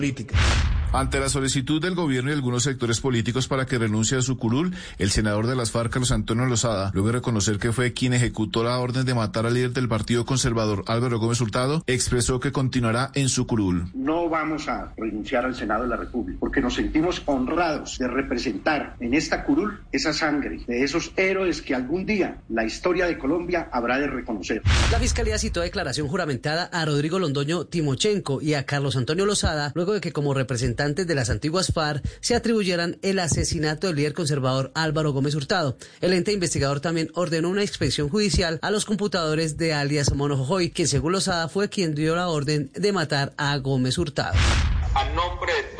política. Ante la solicitud del gobierno y algunos sectores políticos para que renuncie a su curul, el senador de las FARC, Carlos Antonio Lozada, luego de reconocer que fue quien ejecutó la orden de matar al líder del Partido Conservador, Álvaro Gómez Hurtado, expresó que continuará en su curul. No vamos a renunciar al Senado de la República, porque nos sentimos honrados de representar en esta curul esa sangre de esos héroes que algún día la historia de Colombia habrá de reconocer. La Fiscalía citó a declaración juramentada a Rodrigo Londoño Timochenko y a Carlos Antonio Lozada, luego de que como representantes de las antiguas FARC se atribuyeran el asesinato del líder conservador Álvaro Gómez Hurtado. El ente investigador también ordenó una inspección judicial a los computadores de alias Mono Jojoy, quien según Lozada fue quien dio la orden de matar a Gómez Hurtado. A nombre de